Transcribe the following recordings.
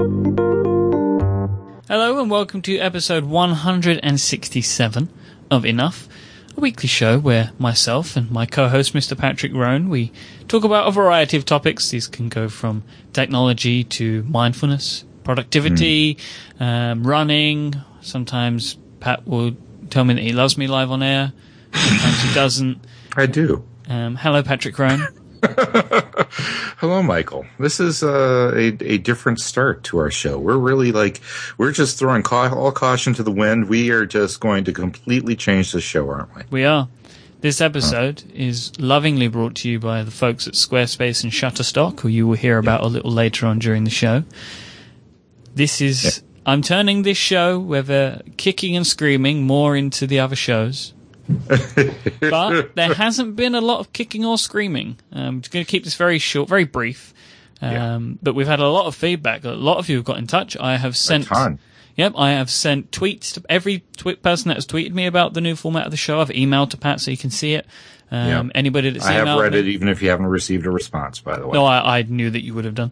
Hello and welcome to episode 167 of Enough, a weekly show where myself and my co-host Mr. Patrick Roan, we talk about a variety of topics. These can go from technology to mindfulness, productivity, running. Sometimes Pat will tell me that he loves me live on air. Sometimes he doesn't. I do. Hello, Patrick Roan. Hello, Michael. This is a different start to our show. We're really we're just throwing all caution to the wind. We are just going to completely change the show, aren't we? We are. This episode is lovingly brought to you by the folks at Squarespace and Shutterstock, who you will hear about a little later on during the show. This is... Yeah. I'm turning this show, whether kicking and screaming, more into the other shows. But there hasn't been a lot of kicking or screaming. I'm just going to keep this very short, very brief. But we've had a lot of feedback. A lot of you have got in touch. I have sent... A ton. Yep, I have sent tweets to every person that has tweeted me about the new format of the show. I've emailed to Pat so you can see it. Anybody that's emailed I have read it, even if you haven't received a response, by the way. No, I knew that you would have done.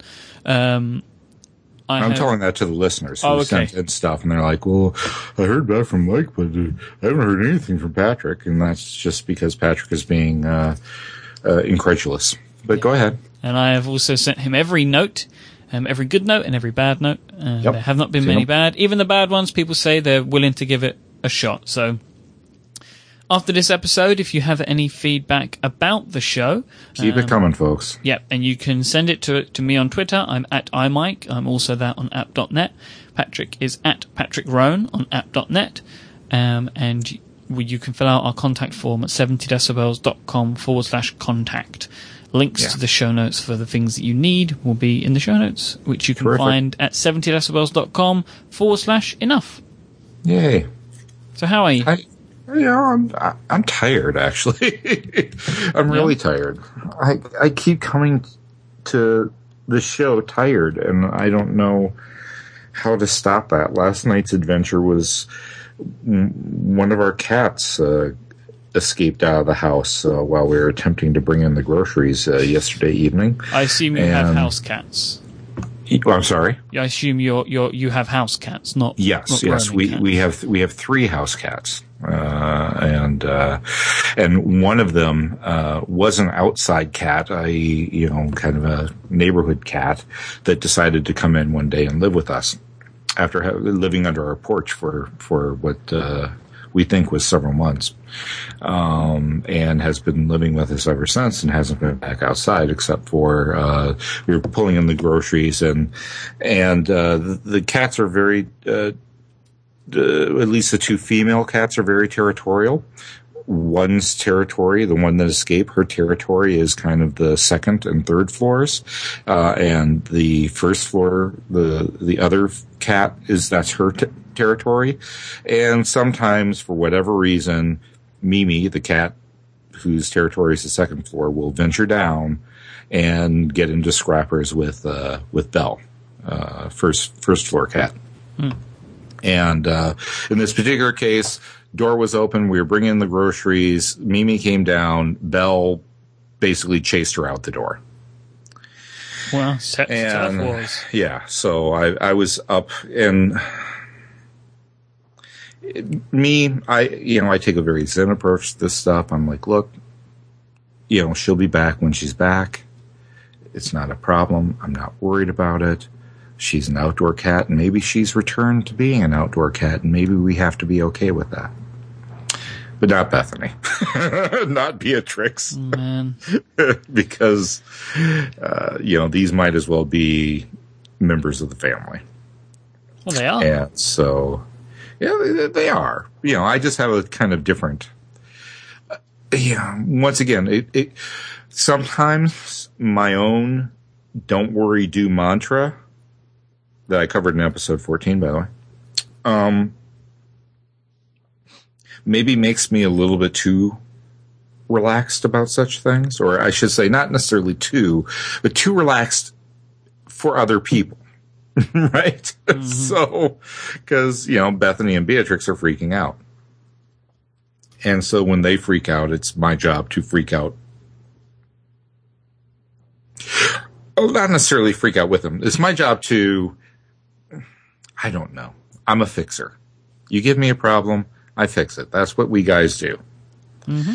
I'm telling that to the listeners who sent in stuff, and they're like, well, I heard back from Mike, but I haven't heard anything from Patrick, and that's just because Patrick is being incredulous. But go ahead. And I have also sent him every note, every good note and every bad note. There have not been many bad. Even the bad ones, people say they're willing to give it a shot. So after this episode, if you have any feedback about the show... Keep it coming, folks. Yep, and you can send it to me on Twitter. I'm at iMike. I'm also that on app.net. Patrick is at Patrick Roan on app.net. And you can fill out our contact form at 70decibels.com/contact. Links to the show notes for the things that you need will be in the show notes, which you can find at 70decibels.com/enough. Yay. So how are you? I'm tired, actually. I'm really tired. I keep coming to the show tired, and I don't know how to stop that. Last night's adventure was one of our cats escaped out of the house while we were attempting to bring in the groceries yesterday evening. I assume you have house cats. I'm sorry. I assume you have house cats, not yes. Cats. We have 3 house cats, and one of them was an outside cat, kind of a neighborhood cat that decided to come in one day and live with us after living under our porch for what we think was several months, and has been living with us ever since and hasn't been back outside except for we were pulling in the groceries and the cats are very at least the 2 female cats are very territorial. One's territory, the one that escaped, her territory is kind of the 2nd and 3rd floors, and the 1st floor, the other cat that's her territory. And sometimes, for whatever reason, Mimi, the cat whose territory is the 2nd floor, will venture down and get into scrappers with Belle, first floor cat. And in this particular case, door was open. We were bringing in the groceries. Mimi came down. Belle basically chased her out the door. Well, tough. Yeah, so I was up, and I take a very zen approach to this stuff. I'm like, look, she'll be back when she's back. It's not a problem. I'm not worried about it. She's an outdoor cat, and maybe she's returned to being an outdoor cat, and maybe we have to be okay with that. But not Bethany. Not Beatrix. Man. Because, these might as well be members of the family. Well, they are. And so, they are. I just have a kind of different... once again, it sometimes my own don't worry, do mantra that I covered in episode 14, by the way, maybe makes me a little bit too relaxed about such things, or I should say not necessarily too, but too relaxed for other people, right? Mm-hmm. So, because, Bethany and Beatrix are freaking out. And so when they freak out, it's my job to freak out. Not necessarily freak out with them. It's my job to I don't know. I'm a fixer. You give me a problem, I fix it. That's what we guys do. Mm-hmm.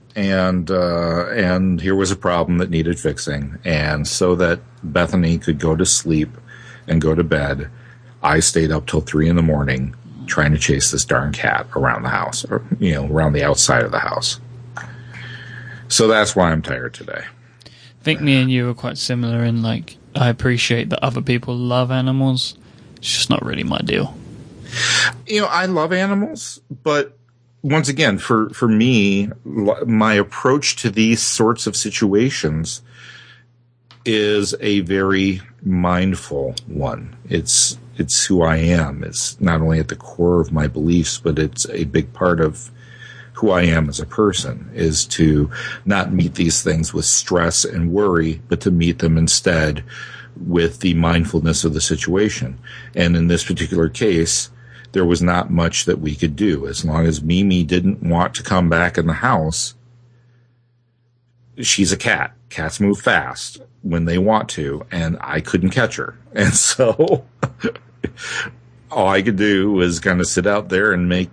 And here was a problem that needed fixing. And so that Bethany could go to sleep and go to bed, I stayed up till 3 a.m. trying to chase this darn cat around the house, or, around the outside of the house. So that's why I'm tired today. I think me and you are quite similar in, like, I appreciate that other people love animals. It's just not really my deal. I love animals, but once again, for me, my approach to these sorts of situations is a very mindful one. It's who I am. It's not only at the core of my beliefs, but it's a big part of who I am as a person, is to not meet these things with stress and worry, but to meet them instead with the mindfulness of the situation. And in this particular case, there was not much that we could do. As long as Mimi didn't want to come back in the house, she's a cat. Cats move fast when they want to, and I couldn't catch her. And so all I could do was kind of sit out there and make,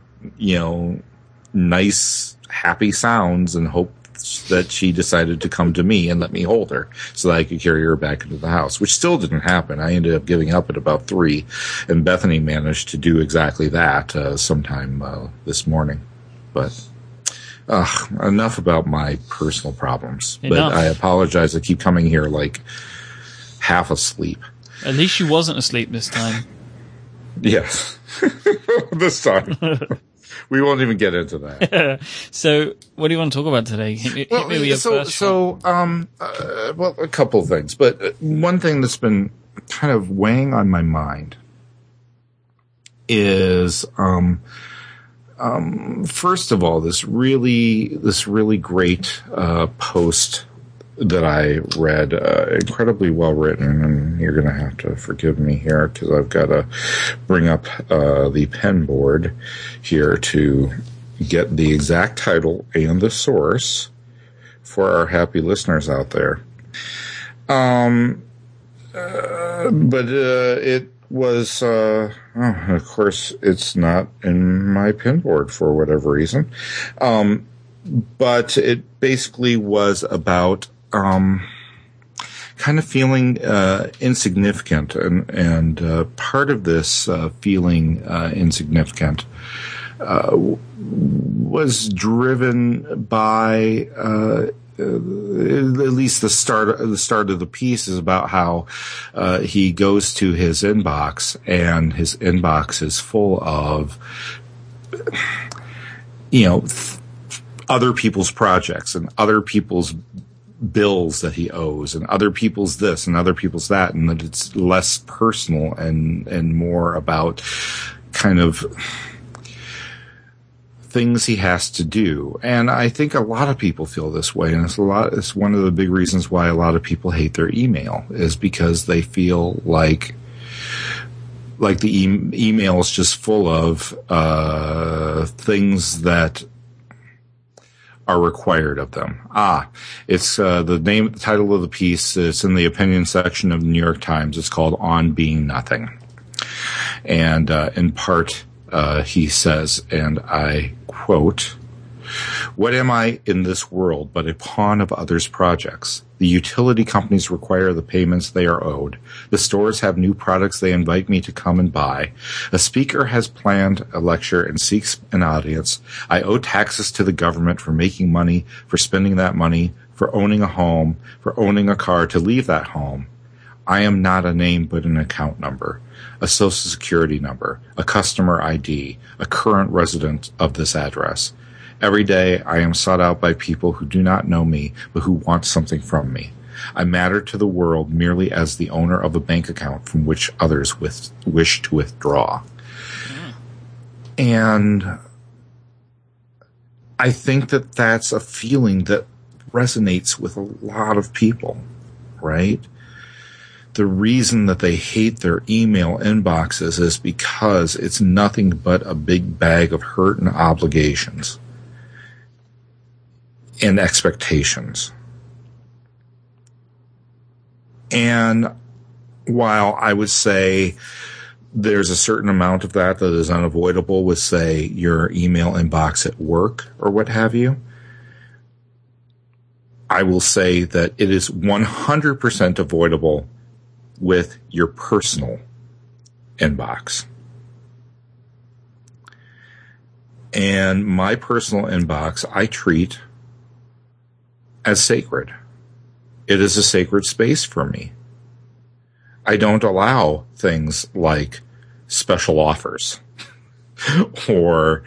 nice, happy sounds and hope that she decided to come to me and let me hold her so that I could carry her back into the house, which still didn't happen. I ended up giving up at about 3, and Bethany managed to do exactly that sometime this morning. But enough about my personal problems. Enough. But I apologize. I keep coming here like half asleep. At least she wasn't asleep this time. Yes. This time. We won't even get into that. So, what do you want to talk about today? Hit me with your first one. Well, a couple of things, but one thing that's been kind of weighing on my mind is, first of all, this really great post that I read, incredibly well written, and you're going to have to forgive me here because I've got to bring up the pen board here to get the exact title and the source for our happy listeners out there. But it was, of course, it's not in my pen board for whatever reason. But it basically was about kind of feeling insignificant, and part of this feeling insignificant was driven by at least the start of the piece is about how he goes to his inbox, and his inbox is full of other people's projects and other people's bills that he owes and other people's this and other people's that, and that it's less personal and more about kind of things he has to do. And I think a lot of people feel this way, and it's one of the big reasons why a lot of people hate their email, is because they feel like the email is just full of things that are required of them. It's the title of the piece. It's in the opinion section of the New York Times. It's called "On Being Nothing," and in part he says, and I quote, "What am I in this world but a pawn of others' projects? The utility companies require the payments they are owed. The stores have new products they invite me to come and buy. A speaker has planned a lecture and seeks an audience. I owe taxes to the government for making money, for spending that money, for owning a home, for owning a car to leave that home. I am not a name but an account number, a social security number, a customer ID, a current resident of this address. Every day I am sought out by people who do not know me, but who want something from me. I matter to the world merely as the owner of a bank account from which others wish to withdraw." And I think that that's a feeling that resonates with a lot of people, right? The reason that they hate their email inboxes is because it's nothing but a big bag of hurt and obligations and expectations. And while I would say there's a certain amount of that is unavoidable with, say, your email inbox at work or what have you. I will say that it is 100% avoidable with your personal inbox. And my personal inbox, I treat as sacred. It is a sacred space for me. I don't allow things like special offers or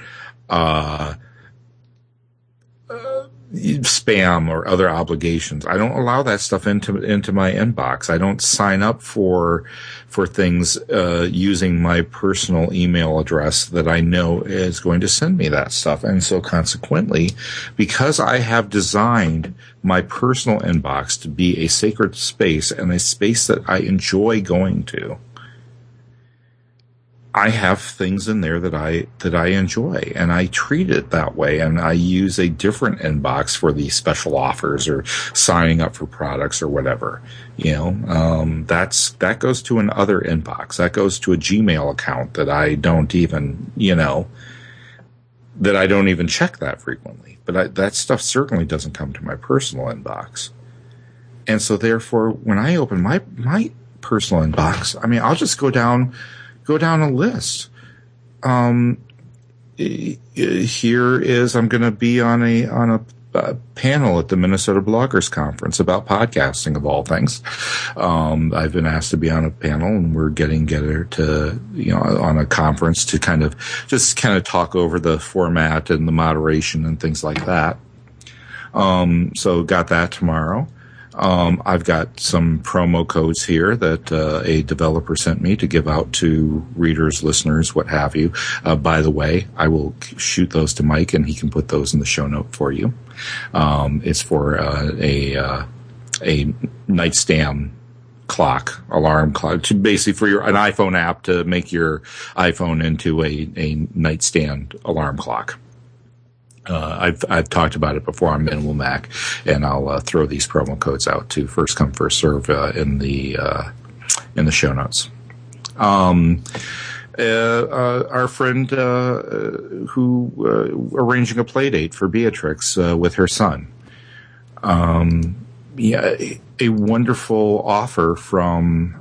spam or other obligations. I don't allow that stuff into my inbox. I don't sign up for things using my personal email address that I know is going to send me that stuff. And so consequently, because I have designed my personal inbox to be a sacred space and a space that I enjoy going to, I have things in there that I enjoy, and I treat it that way. And I use a different inbox for the special offers or signing up for products or whatever. That goes to an other inbox. That goes to a Gmail account that I don't even, that I don't even check that frequently. But that stuff certainly doesn't come to my personal inbox. And so therefore, when I open my personal inbox, I mean, I'll just go down a list. Here is, I'm going to be on a panel at the Minnesota Bloggers Conference about podcasting, of all things. I've been asked to be on a panel, and we're getting together to, on a conference to kind of talk over the format and the moderation and things like that. So got that tomorrow. I've got some promo codes here that a developer sent me to give out to readers, listeners, what have you. By the way, I will shoot those to Mike, and he can put those in the show note for you. It's for a nightstand clock, alarm clock, basically for an iPhone app to make your iPhone into a nightstand alarm clock. I've talked about it before on Minimal Mac, and I'll throw these promo codes out too. First come, first serve in the show notes. Our friend who arranging a play date for Beatrix with her son. A wonderful offer from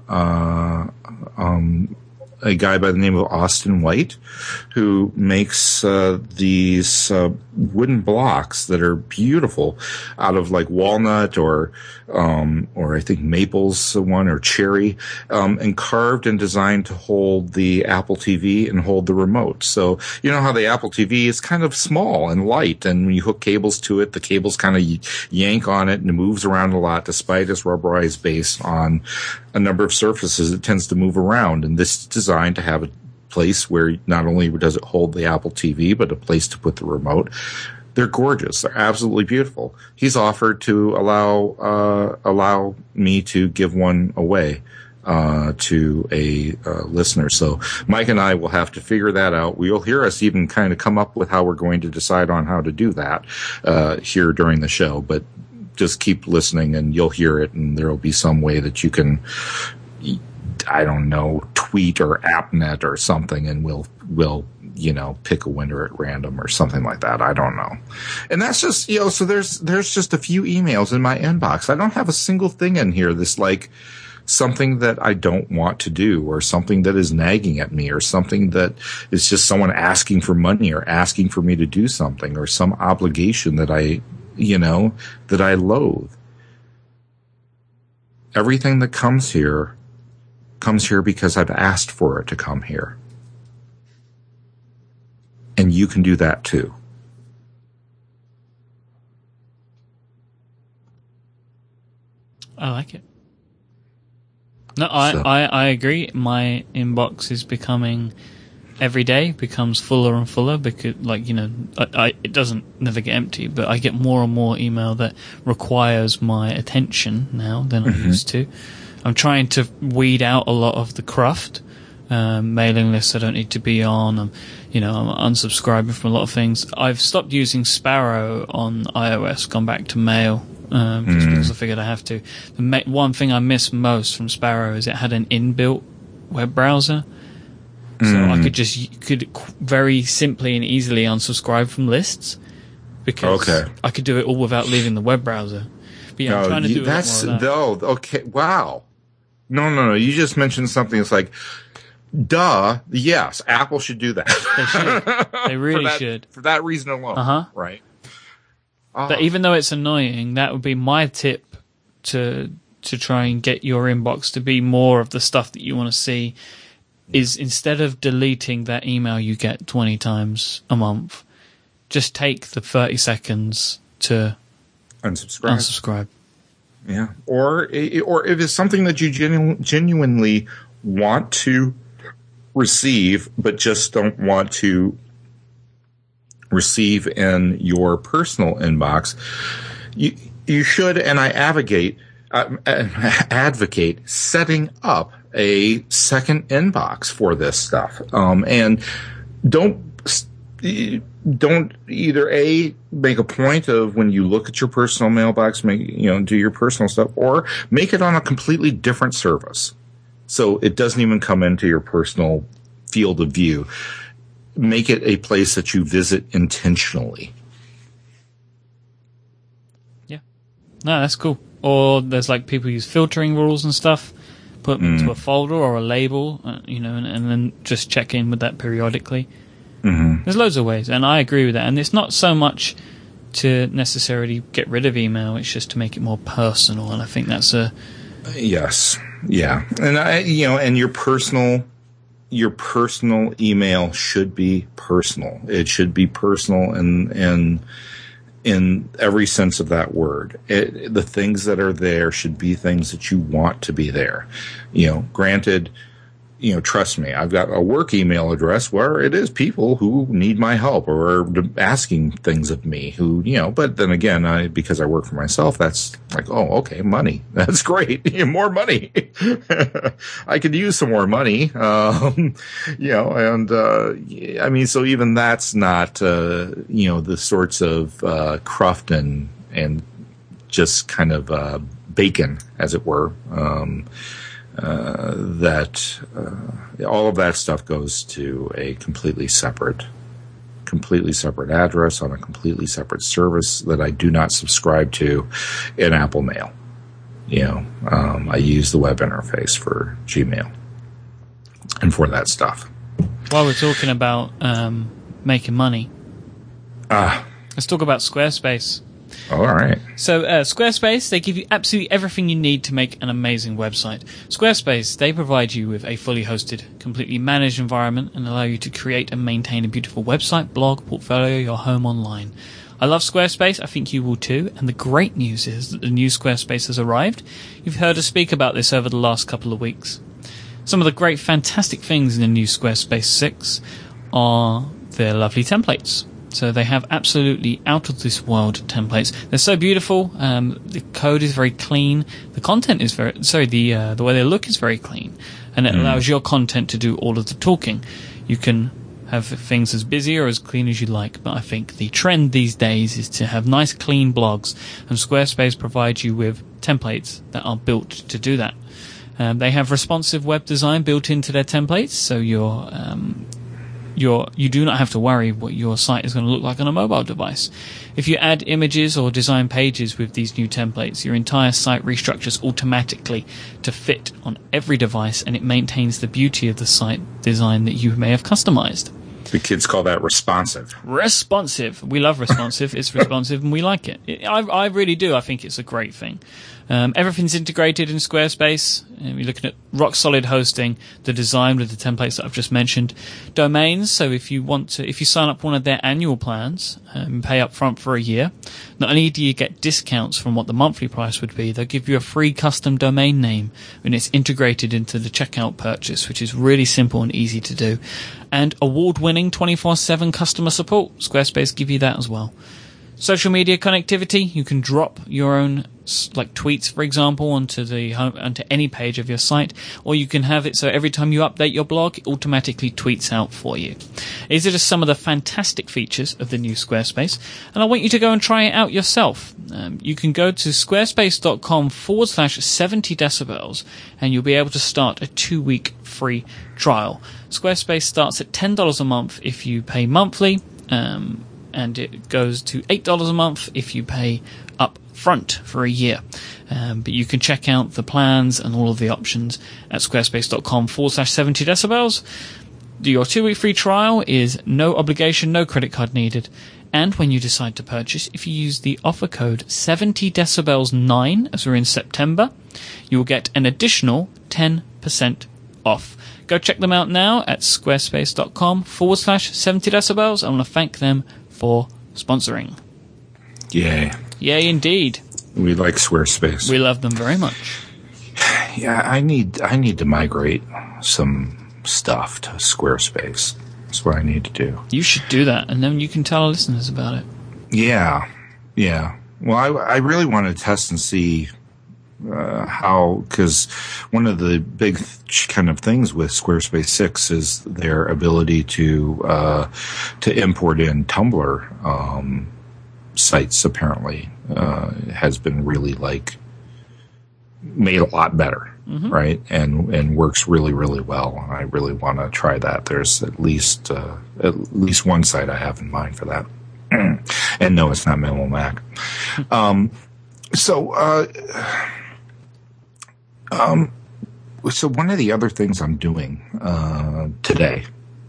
a guy by the name of Austin White, who makes these wooden blocks that are beautiful out of like walnut or I think maple's one, or cherry, and carved and designed to hold the Apple TV and hold the remote. So you know how the Apple TV is kind of small and light, and when you hook cables to it, the cables kind of yank on it, and it moves around a lot. Despite its rubberized base on a number of surfaces, it tends to move around, and this is designed to have a place where not only does it hold the Apple TV, but a place to put the remote. They're gorgeous. They're absolutely beautiful. He's offered to allow me to give one away to a listener. So Mike and I will have to figure that out. You'll hear us even kind of come up with how we're going to decide on how to do that here during the show. But just keep listening, and you'll hear it, and there will be some way that you can, I don't know, tweet or AppNet or something, and we'll pick a winner at random or something like that. I don't know. And that's just, so there's just a few emails in my inbox. I don't have a single thing in here that's like something that I don't want to do, or something that is nagging at me, or something that is just someone asking for money or asking for me to do something, or some obligation that I loathe. Everything that comes here because I've asked for it to come here. And you can do that too. I like it. No, I agree. My inbox is becoming, every day becomes fuller and fuller, because it doesn't never get empty, but I get more and more email that requires my attention now than I used to. I'm trying to weed out a lot of the cruft mailing lists I don't need to be on. I'm unsubscribing from a lot of things. I've stopped using Sparrow on iOS, gone back to Mail, just because I figured I have to. The one thing I miss most from Sparrow is it had an inbuilt web browser, So I could very simply and easily unsubscribe from lists because I could do it all without leaving the web browser. But yeah, I'm trying to do a lot more of that. Okay, wow. No. You just mentioned something that's like, duh, yes, Apple should do that. They should. They really should. For that reason alone. Right. But even though it's annoying, that would be my tip to try and get your inbox to be more of the stuff that you want to see, is instead of deleting that email you get 20 times a month, just take the 30 seconds to unsubscribe. Yeah. Or if it's something that you genuinely want to receive, but just don't want to receive in your personal inbox, you should, and I advocate setting up a second inbox for this stuff. And don't either make a point of when you look at your personal mailbox, do your personal stuff, or make it on a completely different service. So it doesn't even come into your personal field of view. Make it a place that you visit intentionally. Yeah. No, that's cool. Or there's like people use filtering rules and stuff. Put them into a folder or a label, and then just check in with that periodically. Mm-hmm. There's loads of ways, and I agree with that. And it's not so much to necessarily get rid of email; it's just to make it more personal. And I think that's a yes, yeah. And and your personal email should be personal. It should be personal, in every sense of that word. The things that are there should be things that you want to be there. Granted, trust me, I've got a work email address where it is people who need my help or are asking things of me but then again, because I work for myself, that's like, oh, okay, money. That's great. More money. I could use some more money. So even that's not, the sorts of, cruft and just kind of, bacon, as it were, that all of that stuff goes to a completely separate address on a completely separate service that I do not subscribe to in Apple Mail. I use the web interface for Gmail and for that stuff. While we're talking about making money, let's talk about Squarespace. All right. So Squarespace, they give you absolutely everything you need to make an amazing website. Squarespace, they provide you with a fully hosted, completely managed environment and allow you to create and maintain a beautiful website, blog, portfolio, your home online. I love Squarespace. I think you will too. And the great news is that the new Squarespace has arrived. You've heard us speak about this over the last couple of weeks. Some of the great, fantastic things in the new Squarespace 6 are their lovely templates. So they have absolutely out-of-this-world templates. They're so beautiful. The code is very clean. The content is the way they look is very clean. And it allows your content to do all of the talking. You can have things as busy or as clean as you like, but I think the trend these days is to have nice, clean blogs. And Squarespace provides you with templates that are built to do that. They have responsive web design built into their templates, so you do not have to worry what your site is going to look like on a mobile device. If you add images or design pages with these new templates, your entire site restructures automatically to fit on every device, and it maintains the beauty of the site design that you may have customized. The kids call that responsive. Responsive. We love responsive. It's responsive and we like it. I really do. I think it's a great thing. Everything's integrated in Squarespace. You're looking at rock solid hosting, the design with the templates that I've just mentioned, domains. So if you sign up for one of their annual plans and pay up front for a year, not only do you get discounts from what the monthly price would be, they'll give you a free custom domain name, and it's integrated into the checkout purchase, which is really simple and easy to do. And award-winning 24/7 customer support. Squarespace give you that as well. Social media connectivity. You can drop your own like tweets, for example, onto any page of your site, or you can have it so every time you update your blog, it automatically tweets out for you. These are just some of the fantastic features of the new Squarespace, and I want you to go and try it out yourself. You can go to squarespace.com/70decibels, and you'll be able to start a 2-week free trial. Squarespace starts at $10 a month if you pay monthly, and it goes to $8 a month if you pay up front for a year. But you can check out the plans and all of the options at squarespace.com/70decibels. Your 2-week free trial is no obligation, no credit card needed. And when you decide to purchase, if you use the offer code 70decibels9, as we're in September, you will get an additional 10% off. Go check them out now at squarespace.com/70decibels. I want to thank them for sponsoring. Yay. Yay, indeed. We like Squarespace. We love them very much. Yeah, I need to migrate some stuff to Squarespace. That's what I need to do. You should do that, and then you can tell our listeners about it. Yeah. Well, I really want to test and see how, because one of the big kind of things with Squarespace 6 is their ability to import in Tumblr sites. Apparently, has been really made a lot better, right? And works really, really well. I really want to try that. There's at least one site I have in mind for that. And no, it's not Memo Mac. So one of the other things I'm doing today,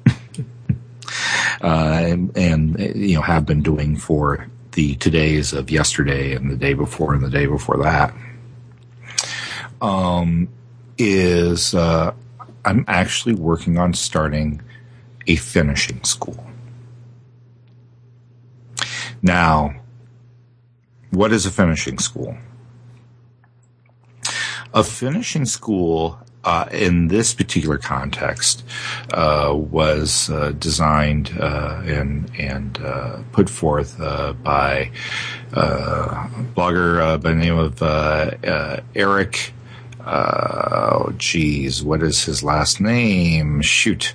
and have been doing for the todays of yesterday and the day before and the day before that, is I'm actually working on starting a finishing school. Now, what is a finishing school? A finishing school, in this particular context, was designed and put forth by a blogger by the name of Eric. What is his last name? Shoot.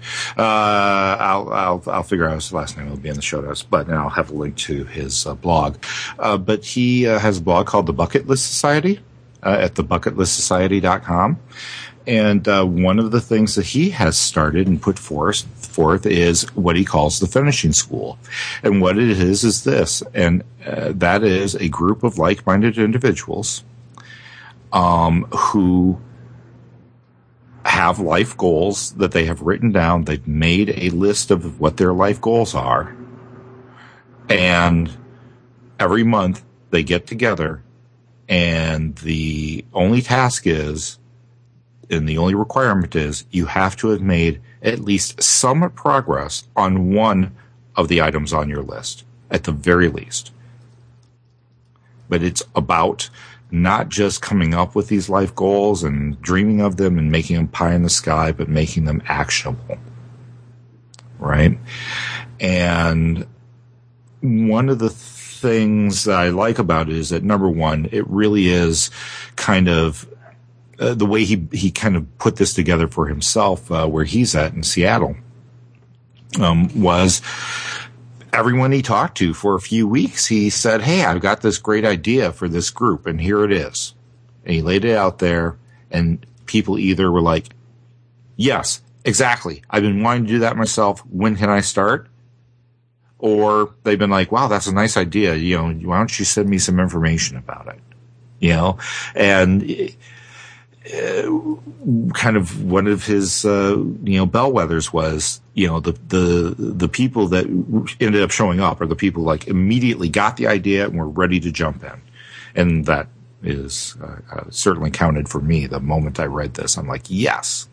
I'll figure out his last name. It'll be in the show notes, but I'll have a link to his blog. But he has a blog called The Bucket List Society at thebucketlist.society.com. And one of the things that he has started and put forth is what he calls the finishing school. And what it is this, and that is a group of like-minded individuals who have life goals that they have written down. They've made a list of what their life goals are. And every month they get together, and the only task is, and the only requirement is, you have to have made at least some progress on one of the items on your list, at the very least. But it's about not just coming up with these life goals and dreaming of them and making them pie in the sky, but making them actionable. Right? And one of the things that I like about it is that, number one, it really is kind of the way he kind of put this together for himself, where he's at in Seattle, was everyone he talked to for a few weeks, he said, hey, I've got this great idea for this group, and here it is. And he laid it out there, and people either were like, yes, exactly, I've been wanting to do that myself, when can I start? Or they've been like, wow, that's a nice idea, why don't you send me some information about it? And kind of one of his bellwethers was, the people that ended up showing up are the people like immediately got the idea and were ready to jump in. And that is certainly counted for me. The moment I read this, I'm like, yes.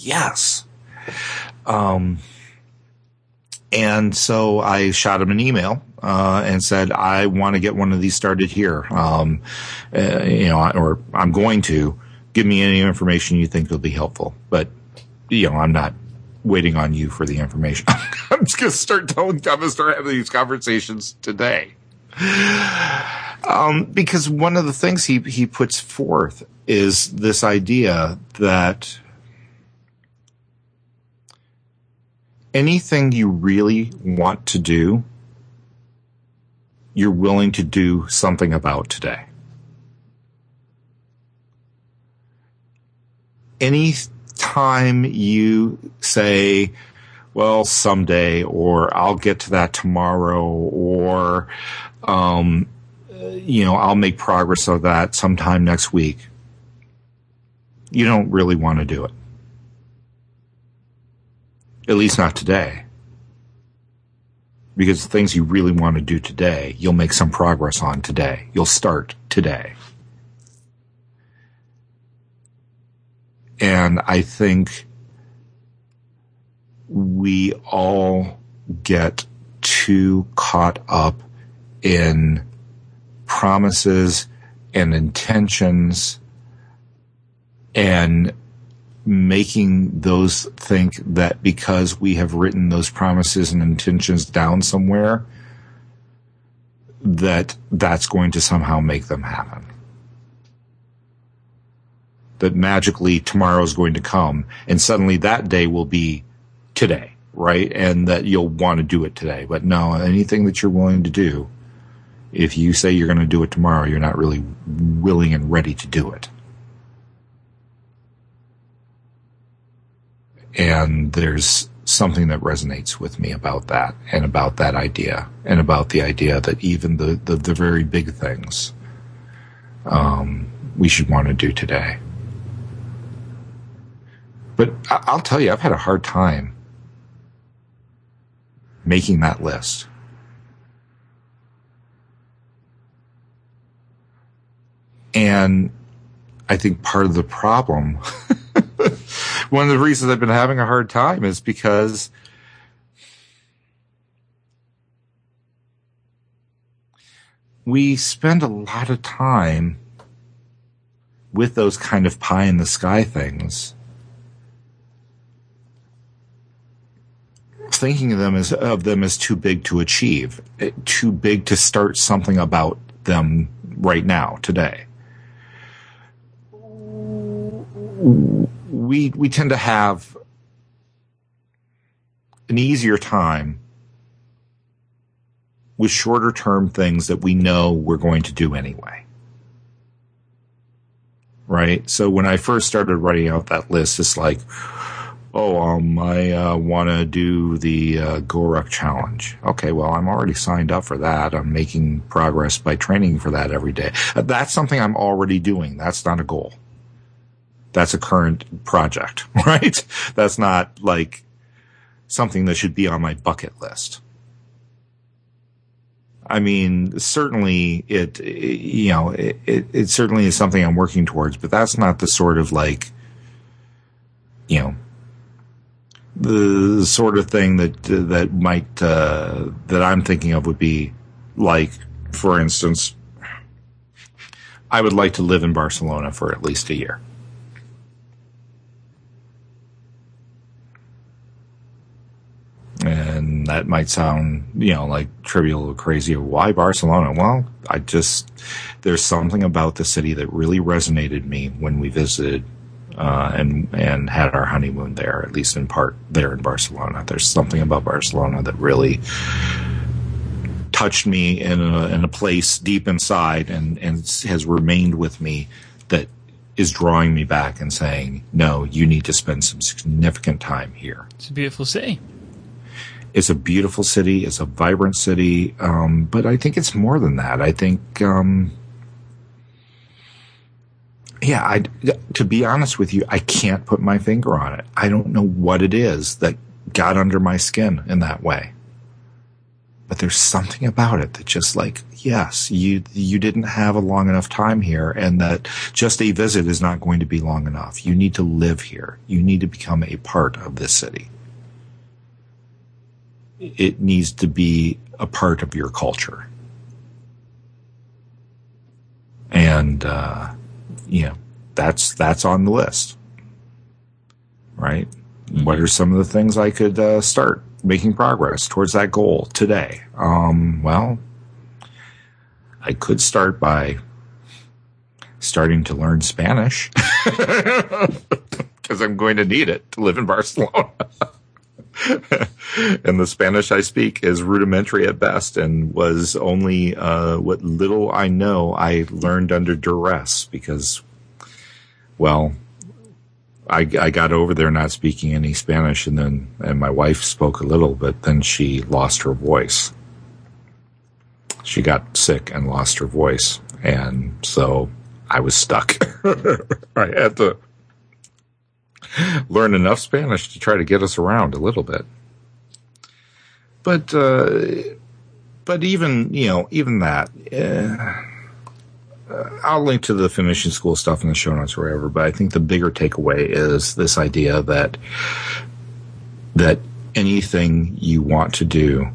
And so I shot him an email and said, I want to get one of these started here. Or I'm going to. Give me any information you think will be helpful. But, I'm not waiting on you for the information. I'm just going to start having these conversations today. Because one of the things he puts forth is this idea that anything you really want to do, you're willing to do something about today. Any time you say, well, someday, or I'll get to that tomorrow, or, I'll make progress on that sometime next week, you don't really want to do it. At least not today. Because the things you really want to do today, you'll make some progress on today. You'll start today. And I think we all get too caught up in promises and intentions and making those think that because we have written those promises and intentions down somewhere, that that's going to somehow make them happen. That magically tomorrow is going to come and suddenly that day will be today, right? And that you'll want to do it today. But no, anything that you're willing to do, if you say you're going to do it tomorrow, you're not really willing and ready to do it. And there's something that resonates with me about that and about that idea and about the idea that even the very big things we should want to do today. But I'll tell you, I've had a hard time making that list. And I think part of the problem, one of the reasons I've been having a hard time is because we spend a lot of time with those kind of pie in the sky things, thinking of them as too big to achieve, too big to start something about them right now, today. We tend to have an easier time with shorter term things that we know we're going to do anyway. Right? So when I first started writing out that list, it's like, I want to do the GORUCK challenge. Okay, well, I'm already signed up for that. I'm making progress by training for that every day. That's something I'm already doing. That's not a goal. That's a current project, right? That's not like something that should be on my bucket list. I mean, certainly it certainly is something I'm working towards, but that's not the sort of like, the sort of thing that might, that I'm thinking of would be like, for instance, I would like to live in Barcelona for at least a year. And that might sound, like trivial or crazy. Why Barcelona? Well, there's something about the city that really resonated me when we visited, and had our honeymoon there, at least in part there in Barcelona. There's something about Barcelona that really touched me in a place deep inside and has remained with me, that is drawing me back and saying, no, you need to spend some significant time here. It's a beautiful city. It's a beautiful city. It's a vibrant city. But I think it's more than that. I think, to be honest with you, I can't put my finger on it. I don't know what it is that got under my skin in that way. But there's something about it that just like, yes, you didn't have a long enough time here, and that just a visit is not going to be long enough. You need to live here. You need to become a part of this city. It needs to be a part of your culture. And, that's on the list, right? Mm-hmm. What are some of the things I could start making progress towards that goal today? Well, I could start by starting to learn Spanish because I'm going to need it to live in Barcelona. And the Spanish I speak is rudimentary at best, and was only what little I know I learned under duress because, well, I got over there not speaking any Spanish, and my wife spoke a little, but then she lost her voice. She got sick and lost her voice, and so I was stuck. I had to learn enough Spanish to try to get us around a little bit. But even that, I'll link to the finishing school stuff in the show notes or wherever. But I think the bigger takeaway is this idea that anything you want to do,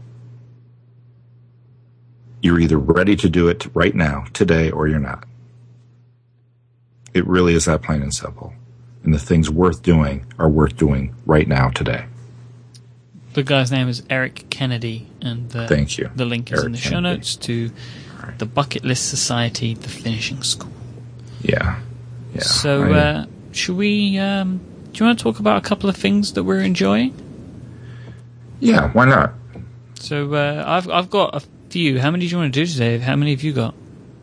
you're either ready to do it right now, today, or you're not. It really is that plain and simple. And the things worth doing are worth doing right now, today. The guy's name is Eric Kennedy, and thank you. The link is in the show notes to the Bucket List Society, the finishing school. Yeah. So, should we? Do you want to talk about a couple of things that we're enjoying? Yeah, why not? So, I've got a few. How many do you want to do today? How many have you got?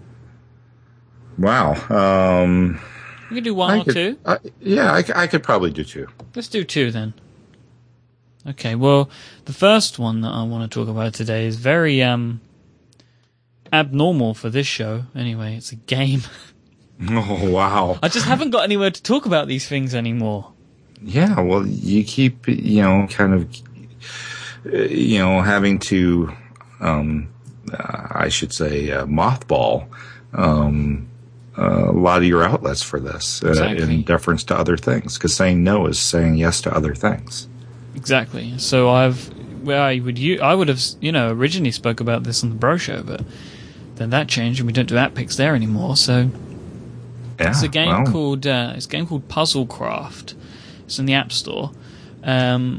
Wow. We could do one or two. I could probably do two. Let's do two then. Okay, well, the first one that I want to talk about today is very abnormal for this show. Anyway, it's a game. Oh, wow. I just haven't got anywhere to talk about these things anymore. Yeah, well, you keep, having to, I should say, mothball a lot of your outlets for this in deference to other things, because saying no is saying yes to other things. Exactly. So I would have originally spoke about this on the Bro Show, but then that changed and we don't do app picks there anymore. So it's a game called Puzzlecraft. It's in the App Store. I'm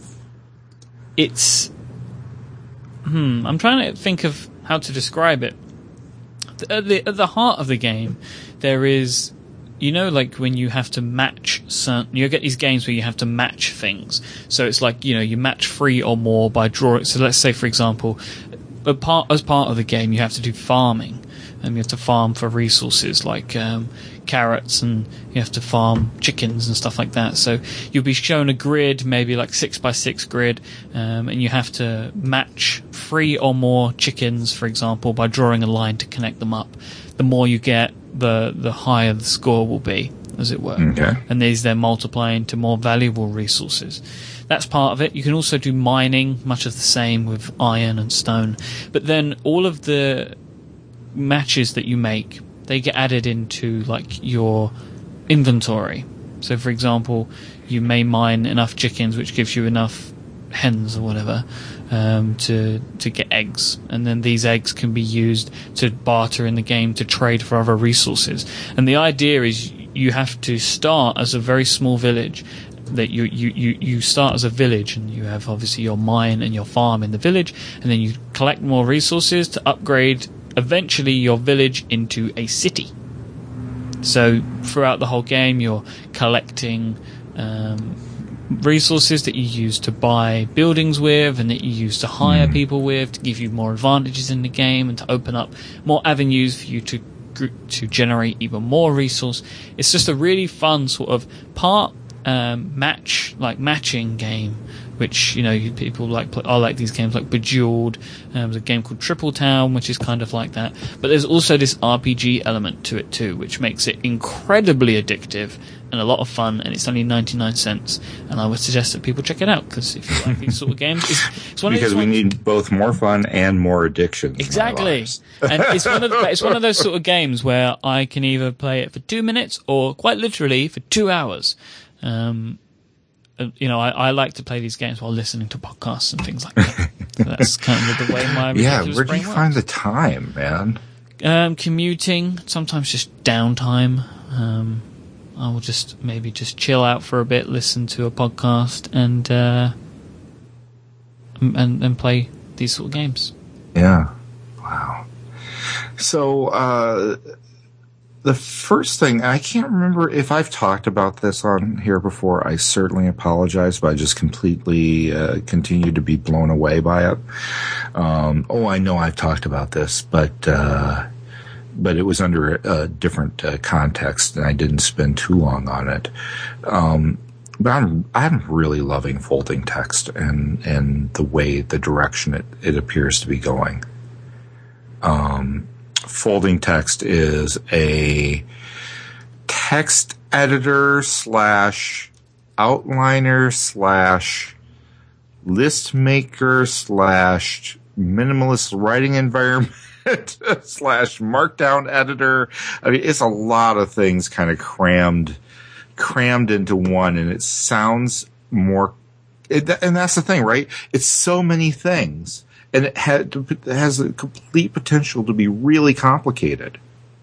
trying to think of how to describe it. At the heart of the game, there is, like when you have to match you get these games where you have to match things. So it's like, you match 3 or more by drawing. So let's say, for example, as part of the game, you have to do farming. You have to farm for resources like carrots, and you have to farm chickens and stuff like that. So you'll be shown a grid, maybe like 6x6 grid, and you have to match 3 or more chickens, for example, by drawing a line to connect them up. The more you get, the higher the score will be, as it were. Okay. And these then multiply into more valuable resources. That's part of it. You can also do mining, much of the same with iron and stone. But then all of the matches that you make, they get added into like your inventory. So for example, you may mine enough chickens, which gives you enough hens or whatever to get eggs, and then these eggs can be used to barter in the game to trade for other resources. And the idea is you have to start as a very small village. That you start as a village, and you have obviously your mine and your farm in the village, and then you collect more resources to upgrade eventually your village into a city. So throughout the whole game, you're collecting resources that you use to buy buildings with, and that you use to hire people with, to give you more advantages in the game, and to open up more avenues for you to generate even more resource. It's just a really fun sort of part matching game, which people like. I like these games like Bejeweled. There's a game called Triple Town, which is kind of like that. But there's also this RPG element to it too, which makes it incredibly addictive and a lot of fun. And it's only 99 cents. And I would suggest that people check it out, because if you like these sort of games, it's one because of those we need both more fun and more addictions. Exactly, and it's one of those sort of games where I can either play it for 2 minutes or quite literally for 2 hours. I like to play these games while listening to podcasts and things like that. So that's kind of the way my where do you find the time, man? Commuting, sometimes just downtime. I will just chill out for a bit, listen to a podcast, and play these sort of games. Yeah. Wow. So the first thing, I can't remember if I've talked about this on here before. I certainly apologize, but I just completely continue to be blown away by it. I know I've talked about this, but it was under a different context, and I didn't spend too long on it. But I'm really loving folding text and the direction it appears to be going. Folding text is a text editor / outliner / list maker / minimalist writing environment / markdown editor. I mean, it's a lot of things kind of crammed into one, and it sounds more. And that's the thing, right? It's so many things. And it has a complete potential to be really complicated.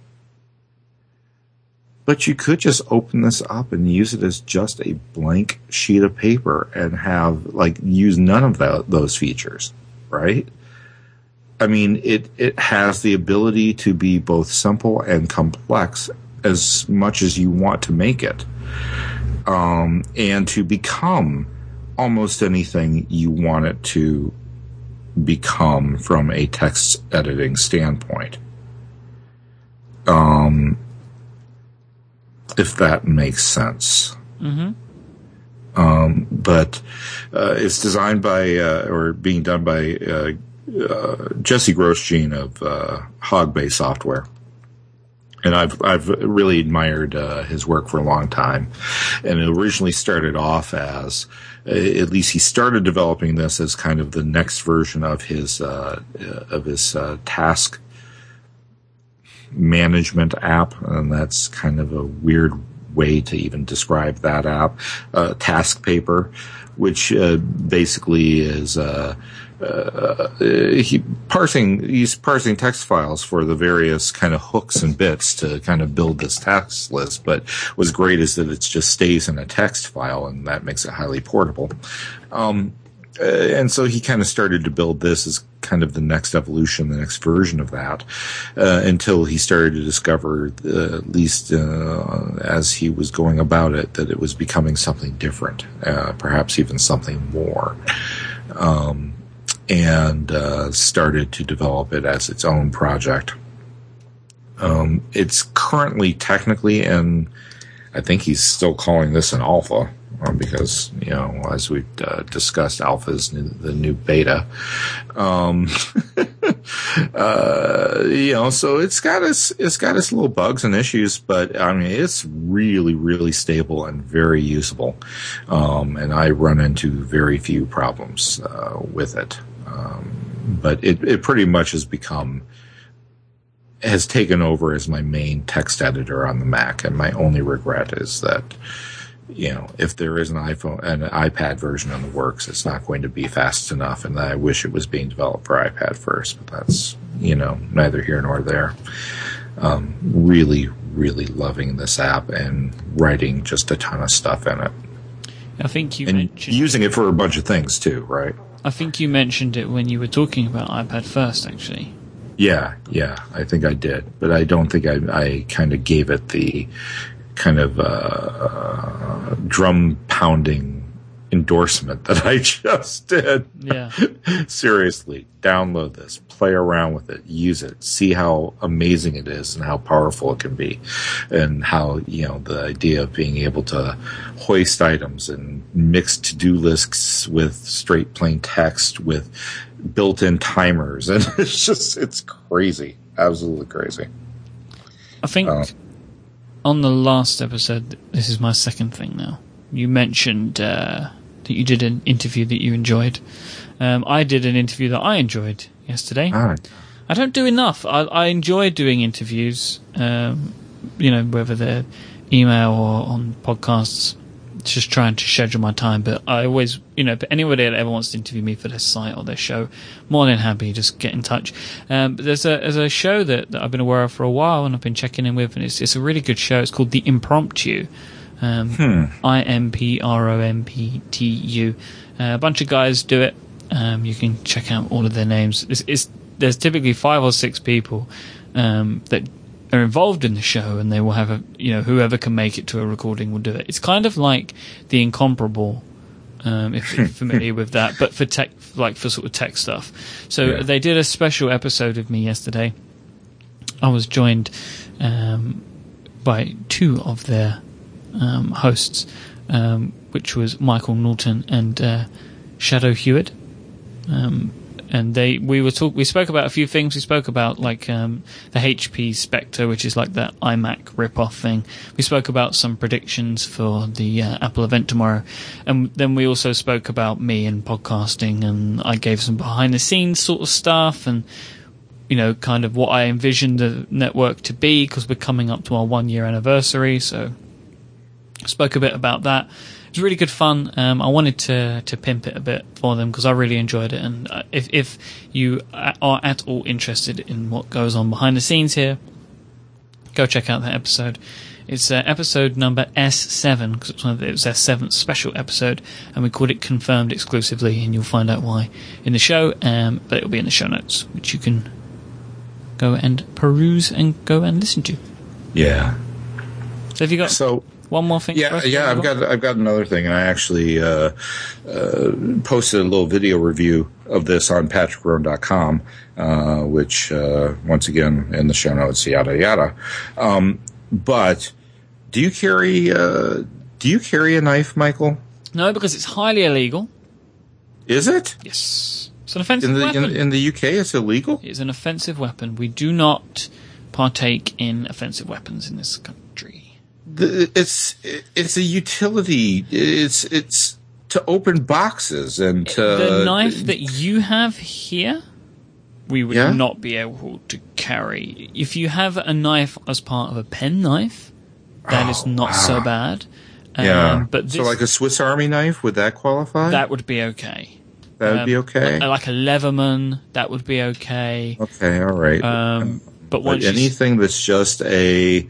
But you could just open this up and use it as just a blank sheet of paper and use none of those features, right? I mean, it has the ability to be both simple and complex as much as you want to make it. And to become almost anything you want it to become from a text editing standpoint. If that makes sense. Mm-hmm. But it's designed by or being done by Jesse Grosjean of Hogbay Software. And I've really admired his work for a long time. And it originally started off as, at least he started developing this as kind of the next version of his task management app, and that's kind of a weird way to even describe that app. Task Paper, which basically is he's parsing text files for the various kind of hooks and bits to kind of build this text list. But what's great is that it just stays in a text file, and that makes it highly portable. And so he kind of started to build this as kind of the next evolution, the next version of that, until he started to discover, at least as he was going about it, that it was becoming something different, perhaps even something more. And started to develop it as its own project. It's currently technically in, I think he's still calling this an alpha, because, as we've discussed, alpha is the new beta. So it's got its little bugs and issues, but I mean, it's really, really stable and very usable. And I run into very few problems with it. But it pretty much has taken over as my main text editor on the Mac. And my only regret is that, if there is an iPad version in the works, it's not going to be fast enough. And I wish it was being developed for iPad first, but that's, neither here nor there. Really, really loving this app and writing just a ton of stuff in it. I think you mentioned using it for a bunch of things too, right? I think you mentioned it when you were talking about iPad first, actually. Yeah, I think I did, but I don't think I kind of gave it the kind of drum pounding endorsement that I just did. Yeah. Seriously, download this, play around with it, use it, see how amazing it is and how powerful it can be, and how, the idea of being able to hoist items and mix to-do lists with straight plain text with built-in timers, and it's crazy, absolutely crazy. I think on the last episode, this is my second thing now, you mentioned that you did an interview that you enjoyed. I did an interview that I enjoyed yesterday. All right. I don't do enough. I enjoy doing interviews, whether they're email or on podcasts, just trying to schedule my time. But I always, if anybody that ever wants to interview me for their site or their show, more than happy, just get in touch. But there's a show that I've been aware of for a while and I've been checking in with, and it's a really good show. It's called The Impromptu. IMPROMPTU. A bunch of guys do it. You can check out all of their names. There's typically 5 or 6 people that are involved in the show, and they will have whoever can make it to a recording will do it. It's kind of like The Incomparable, if you're familiar with that, but for tech, like for sort of tech stuff. So they did a special episode of me yesterday. I was joined by two of their hosts, which was Michael Norton and Shadow Hewitt. And we spoke about a few things. We spoke about like the HP Spectre, which is like that iMac rip-off thing. We spoke about some predictions for the Apple event tomorrow, and then we also spoke about me and podcasting, and I gave some behind-the-scenes sort of stuff, and kind of what I envisioned the network to be, because we're coming up to our 1-year anniversary. So I spoke a bit about that. It was really good fun. I wanted to pimp it a bit for them because I really enjoyed it. And if you are at all interested in what goes on behind the scenes here, go check out that episode. It's episode number S7 because it was their 7th special episode, and we called it Confirmed Exclusively, and you'll find out why in the show. But it'll be in the show notes, which you can go and peruse and go and listen to. Yeah. So have you got one more thing? Yeah. I've got another thing, and I actually posted a little video review of this on patrickroan.com, which once again in the show notes, yada yada. But do you carry a knife, Michael? No, because it's highly illegal. Is it? Yes. It's an offensive weapon. In the UK, it's illegal? It's an offensive weapon. We do not partake in offensive weapons in this country. It's a utility. It's to open boxes and to... The knife that you have here, we would not be able to carry. If you have a knife as part of a pen knife, that is not so bad. But so like a Swiss Army knife, would that qualify? That would be okay. That would be okay? Like a Leatherman, that would be okay. Okay, all right. But anything that's just a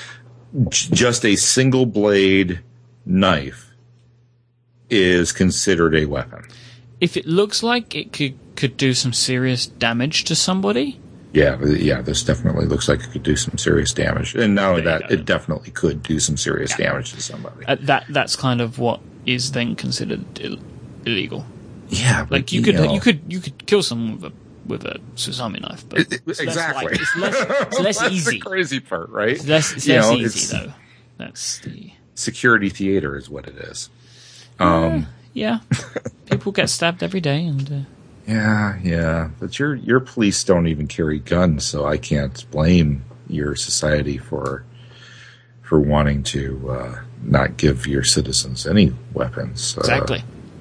single blade knife is considered a weapon. If it looks like it could do some serious damage to somebody. Yeah, this definitely looks like it could do some serious damage. And not only that, it definitely could do some serious damage to somebody. That's kind of what is then considered illegal. Yeah, like you could kill someone with a Swiss Army knife, but exactly. It's less That's easy. The crazy part, right? It's less easy though. That's the security theater is what it is. Yeah, people get stabbed every day, and yeah. But your police don't even carry guns, so I can't blame your society for wanting to not give your citizens any weapons. Exactly.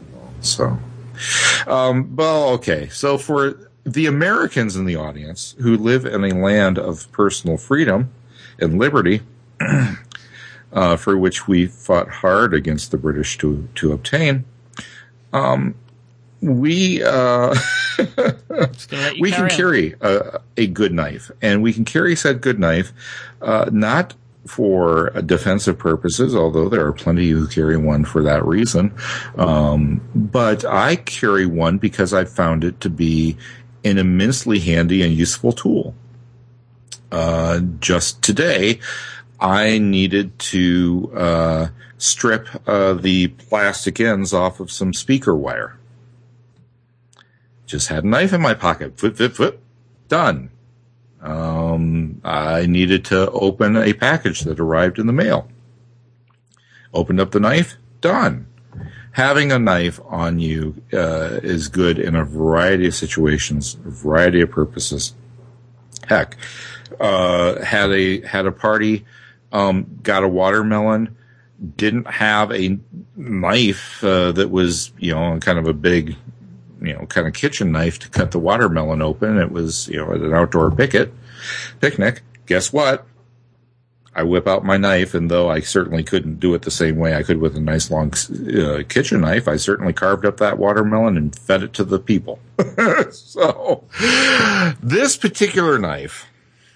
Well, okay. So for the Americans in the audience who live in a land of personal freedom and liberty, for which we fought hard against the British to obtain, we can carry a good knife, and we can carry said good knife, not for defensive purposes, although there are plenty who carry one for that reason. But I carry one because I found it to be an immensely handy and useful tool. Just today, I needed to strip the plastic ends off of some speaker wire. Just had a knife in my pocket. Flip. Done. I needed to open a package that arrived in the mail. Opened up the knife. Done. Having a knife on you is good in a variety of situations, a variety of purposes. Heck, had a party, got a watermelon, didn't have a knife that was, kind of a big, kind of kitchen knife to cut the watermelon open. It was, at an outdoor picnic. Guess what? I whip out my knife, and though I certainly couldn't do it the same way I could with a nice long kitchen knife, I certainly carved up that watermelon and fed it to the people. So, this particular knife,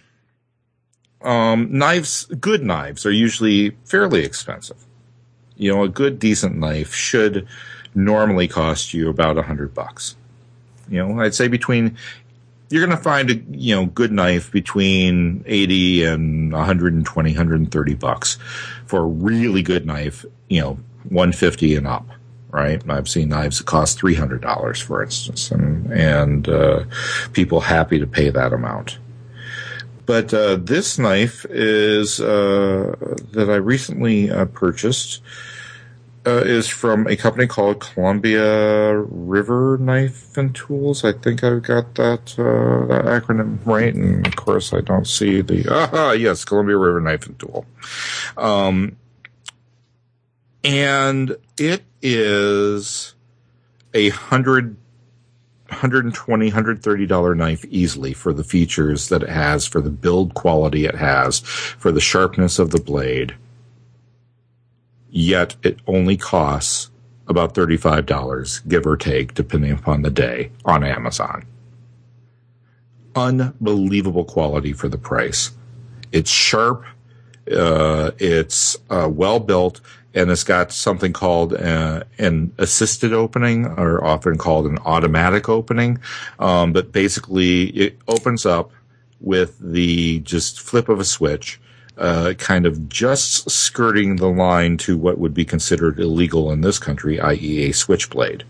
good knives are usually fairly expensive. A good, decent knife should normally cost you about $100. I'd say between you're going to find a good knife between 80 and 120, 130 bucks for a really good knife, 150 and up, right? I've seen knives that cost $300, for instance, and people happy to pay that amount. But this knife is that I recently purchased is from a company called Columbia River Knife and Tools. I think I've got that acronym right, and of course I don't see the yes, Columbia River Knife and Tool. And it is a $120, $130 knife easily for the features that it has, for the build quality it has, for the sharpness of the blade. Yet it only costs about $35, give or take, depending upon the day, on Amazon. Unbelievable quality for the price. It's sharp, it's well built, and it's got something called an assisted opening, or often called an automatic opening. But basically, it opens up with the just flip of a switch. Kind of just skirting the line to what would be considered illegal in this country, i.e. a switchblade.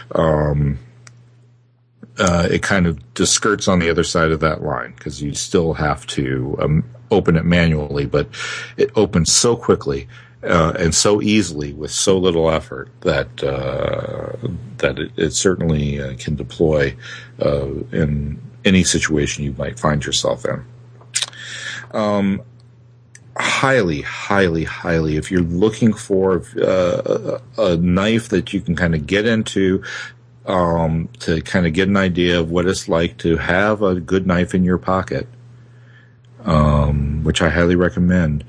It kind of just skirts on the other side of that line, because you still have to open it manually, but it opens so quickly and so easily with so little effort that it certainly can deploy in any situation you might find yourself in. Highly, highly, highly, if you're looking for a knife that you can kind of get into, to kind of get an idea of what it's like to have a good knife in your pocket, which I highly recommend.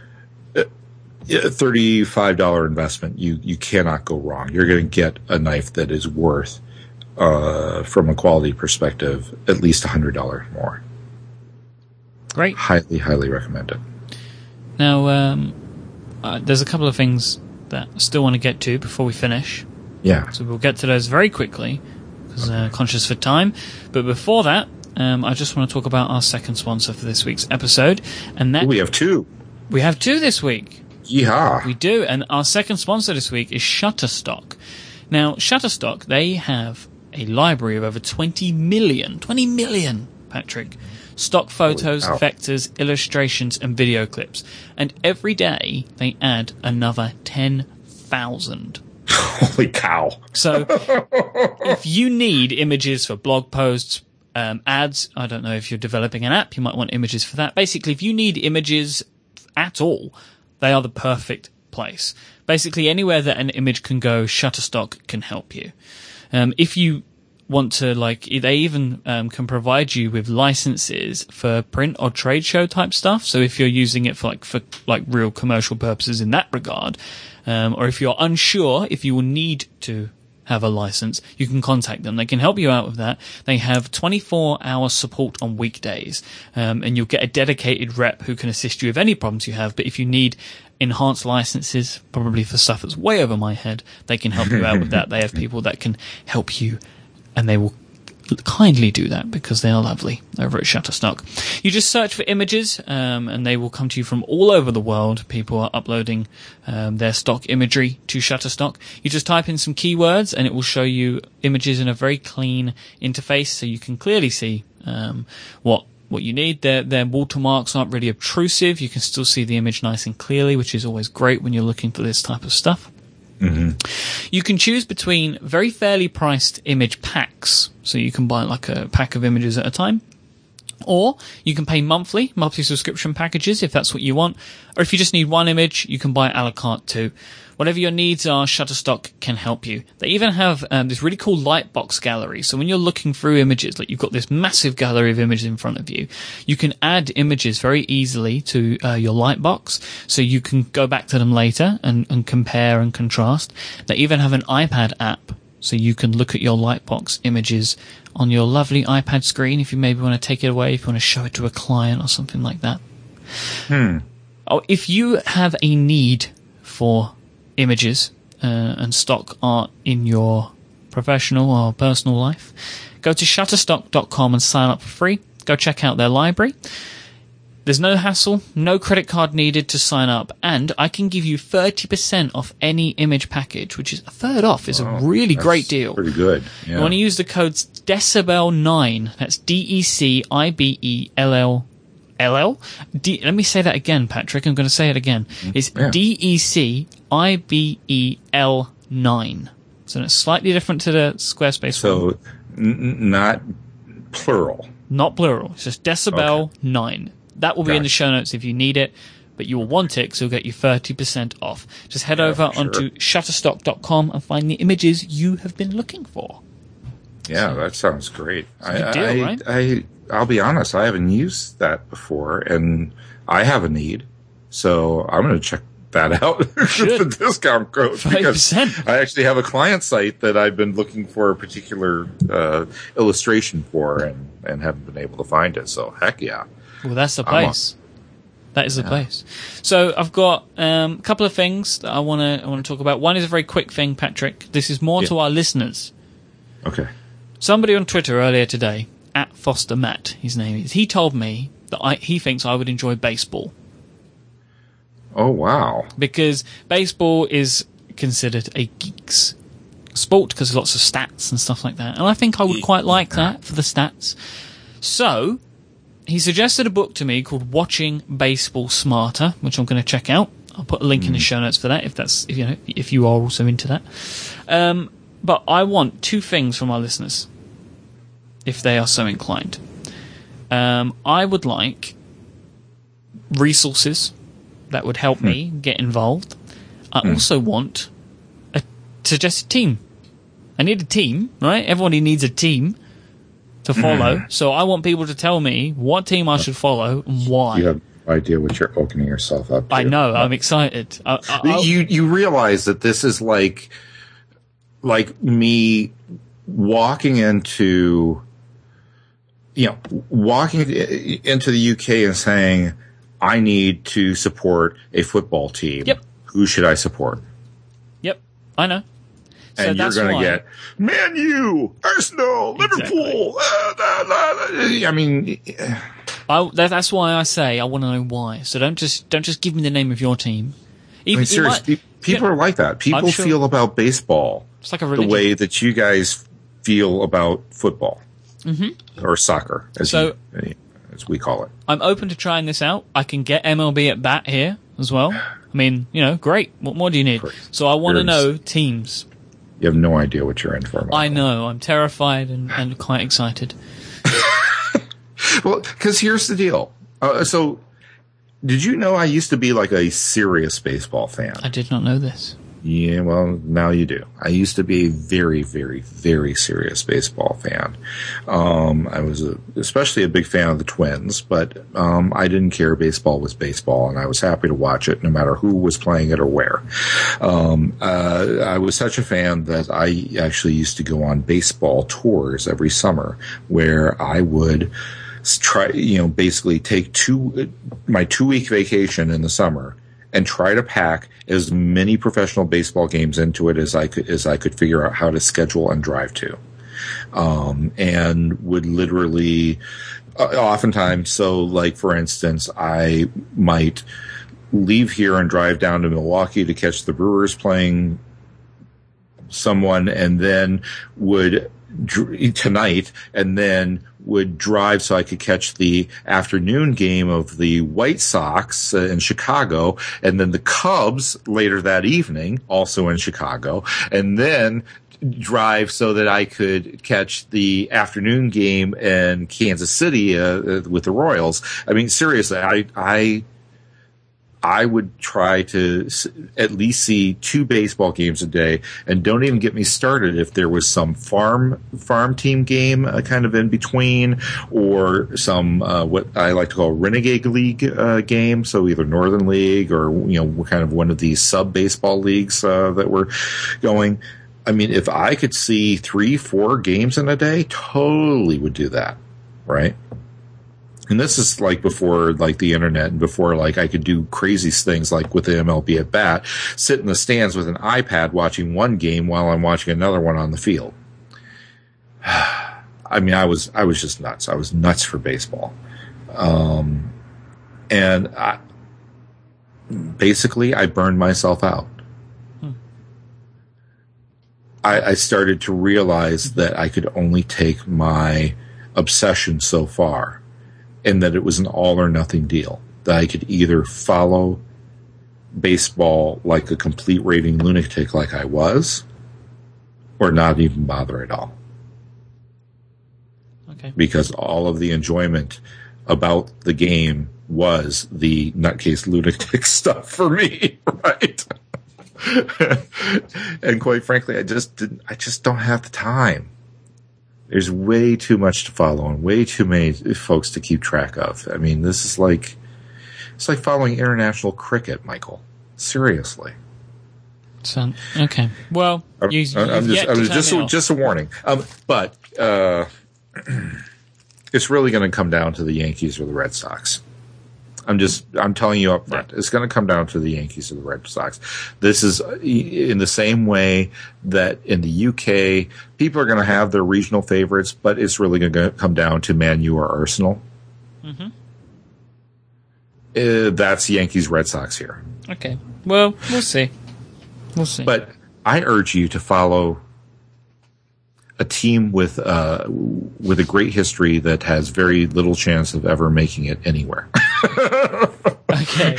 $35 investment, you cannot go wrong. You're going to get a knife that is worth, from a quality perspective, at least $100 more. Great. Highly, highly recommend it. Now, there's a couple of things that I still want to get to before we finish. Yeah. So we'll get to those very quickly, because conscious for time. But before that, I just want to talk about our second sponsor for this week's episode. And that we have two. We have two this week. Yeehaw. We do. And our second sponsor this week is Shutterstock. Now, Shutterstock, they have a library of over 20 million, Patrick, stock photos, vectors, illustrations, and video clips. And every day they add another 10,000. Holy cow. So if you need images for blog posts, ads, I don't know if you're developing an app, you might want images for that. Basically, if you need images at all, they are the perfect place. Basically, anywhere that an image can go, Shutterstock can help you. If you want to, they even can provide you with licenses for print or trade show type stuff. So if you're using it for real commercial purposes in that regard, or if you're unsure if you will need to have a license, you can contact them. They can help you out with that. They have 24-hour support on weekdays, and you'll get a dedicated rep who can assist you with any problems you have. But if you need enhanced licenses, probably for stuff that's way over my head, they can help you out with that. They have people that can help you, and they will kindly do that because they are lovely over at Shutterstock. You just search for images, and they will come to you from all over the world. People are uploading their stock imagery to Shutterstock. You just type in some keywords and it will show you images in a very clean interface, so you can clearly see what you need. Their watermarks aren't really obtrusive. You can still see the image nice and clearly, which is always great when you're looking for this type of stuff. Mm-hmm. You can choose between very fairly priced image packs, so you can buy like a pack of images at a time, or you can pay monthly subscription packages if that's what you want, or if you just need one image, you can buy a la carte too. Whatever your needs are, Shutterstock can help you. They even have this really cool Lightbox gallery. So when you're looking through images, like you've got this massive gallery of images in front of you, you can add images very easily to your Lightbox, so you can go back to them later and compare and contrast. They even have an iPad app, so you can look at your Lightbox images on your lovely iPad screen if you maybe want to take it away, if you want to show it to a client or something like that. Oh, if you have a need for images and stock art in your professional or personal life, go to Shutterstock.com and sign up for free. Go check out their library. There's no hassle, no credit card needed to sign up, and I can give you 30% off any image package, which is a third off. Is a really great deal. Pretty good. Yeah. You want to use the codes Decibel9. That's DECIBELL. Let me say that again, Patrick. I'm going to say it again. It's DECIBEL9. So it's slightly different to the Squarespace one. So not plural. Not plural. It's just Decibel 9. That will be in the show notes if you need it, but you will want it because it'll get you 30% off. Just head over onto Shutterstock.com and find the images you have been looking for. Yeah, that sounds great. Right? I'll be honest, I haven't used that before, and I have a need, so I'm going to check that out with the discount code. 5%. Because I actually have a client site that I've been looking for a particular illustration for and haven't been able to find it, so heck yeah. Well, that's the place. That is the place. So I've got a couple of things that I want to talk about. One is a very quick thing, Patrick. This is more to our listeners. Okay. Somebody on Twitter earlier today, @FosterMatt, his name is, he told me that he thinks I would enjoy baseball. Oh, wow. Because baseball is considered a geek's sport because there's lots of stats and stuff like that. And I think I would quite like that for the stats. So he suggested a book to me called Watching Baseball Smarter, which I'm going to check out. I'll put a link in the show notes for that if you are also into that. But I want two things from our listeners, if they are so inclined. I would like resources that would help me get involved. I also want a suggested team. I need a team, right? Everybody needs a team to follow. So I want people to tell me what team I should follow and why. You have no idea what you're opening yourself up to. I know. I'm excited. You realize that this is like me walking into the UK and saying, I need to support a football team. Yep. Who should I support? Yep. I know. And you're going to get Man U, Arsenal, Liverpool. I mean, that's why I say I want to know why. So don't just give me the name of your team. Seriously, people are like that. People feel about baseball like a religion. The way that you guys feel about football or soccer, as we call it. I'm open to trying this out. I can get MLB at bat here as well. I mean, great. What more do you need? So I want to know teams. You have no idea what you're in for. Michael. I know. I'm terrified and quite excited. Well, because here's the deal. So, did you know I used to be like a serious baseball fan? I did not know this. Yeah, well, now you do. I used to be a very, very, very serious baseball fan. I was especially a big fan of the Twins, but I didn't care. Baseball was baseball, and I was happy to watch it no matter who was playing it or where. I was such a fan that I actually used to go on baseball tours every summer where I would try, basically take my 2-week vacation in the summer and try to pack as many professional baseball games into it as I could figure out how to schedule and drive to. And would literally, oftentimes, so like for instance, I might leave here and drive down to Milwaukee to catch the Brewers playing someone, and then would tonight, and then would drive so I could catch the afternoon game of the White Sox in Chicago, and then the Cubs later that evening, also in Chicago, and then drive so that I could catch the afternoon game in Kansas City with the Royals. I mean, seriously, I would try to at least see 2 baseball games a day, and don't even get me started if there was some farm team game kind of in between, or some what I like to call Renegade League game, so either Northern League or kind of one of these sub baseball leagues that were going. I mean, if I could see 3-4 games in a day, totally would do that, right? And this is like before like the internet and before like I could do crazy things like with the MLB at bat, sit in the stands with an iPad watching one game while I'm watching another one on the field, I mean, I was just nuts. I was nuts for baseball. And basically I burned myself out. I started to realize that I could only take my obsession so far, and that it was an all or nothing deal. That I could either follow baseball like a complete raving lunatic like I was, or not even bother at all. Okay. Because all of the enjoyment about the game was the nutcase lunatic stuff for me, right? And quite frankly, I just don't have the time. There's way too much to follow and way too many folks to keep track of. I mean, this is like, it's like following international cricket, Michael. Seriously. So, okay. Well, just a warning. But it's really going to come down to the Yankees or the Red Sox. I'm telling you up front. It's going to come down to the Yankees or the Red Sox. This is in the same way that in the UK, people are going to have their regional favorites, but it's really going to come down to Man U or Arsenal. Mm-hmm. That's Yankees, Red Sox here. Okay. Well, we'll see. But I urge you to follow a team with a great history that has very little chance of ever making it anywhere. Okay.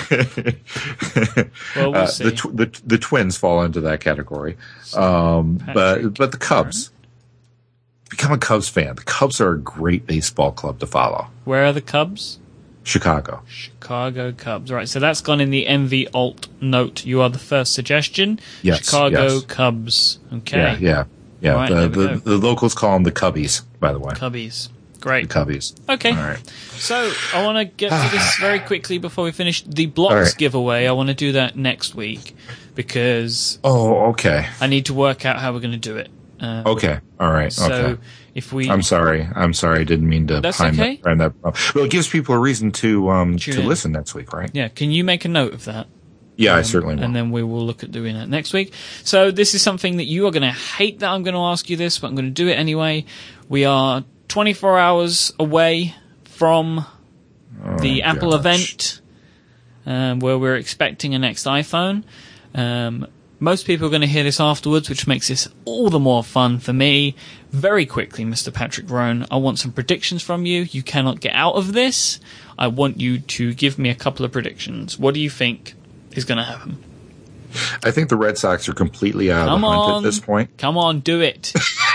Well, we'll see. The Twins fall into that category, but the Cubs. Become a Cubs fan. The Cubs are a great baseball club to follow. Where are the Cubs? Chicago Cubs. Right, so that's gone in the MV Alt note. You are the first suggestion. Yes, Chicago Cubs. Okay. Yeah. Right, the locals call them the Cubbies, by the way. Cubbies. Great. The Cubbies. Okay. All right. So I want to get to this very quickly before we finish. The blocks giveaway, I want to do that next week because okay. I need to work out how we're going to do it. Okay. All right. So okay. If we, I'm sorry. I didn't mean to. That's okay. That. Well, it gives people a reason to listen next week, right? Yeah. Can you make a note of that? Yeah, I certainly will. And then we will look at doing that next week. So this is something that you are going to hate that I'm going to ask you this, but I'm going to do it anyway. We are 24 hours away from the Apple event where we're expecting a next iPhone. Most people are going to hear this afterwards, which makes this all the more fun for me. Very quickly, Mr. Patrick Roan, I want some predictions from you. You cannot get out of this. I want you to give me a couple of predictions. What do you think is going to happen? I think the Red Sox are completely out of the hunt at this point. Come on, do it.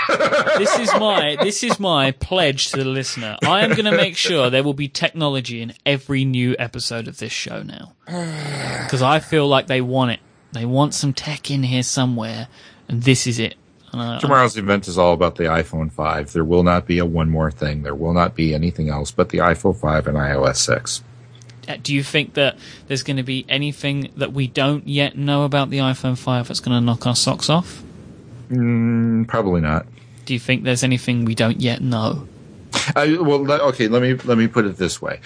This is my pledge to the listener. I am going to make sure there will be technology in every new episode of this show now. Because I feel like they want it. They want some tech in here somewhere, and this is it. Tomorrow's event is all about the iPhone 5. There will not be a one more thing. There will not be anything else but the iPhone 5 and iOS 6. Do you think that there's going to be anything that we don't yet know about the iPhone 5 that's going to knock our socks off? Probably not. Do you think there's anything we don't yet know? Okay. Let me put it this way.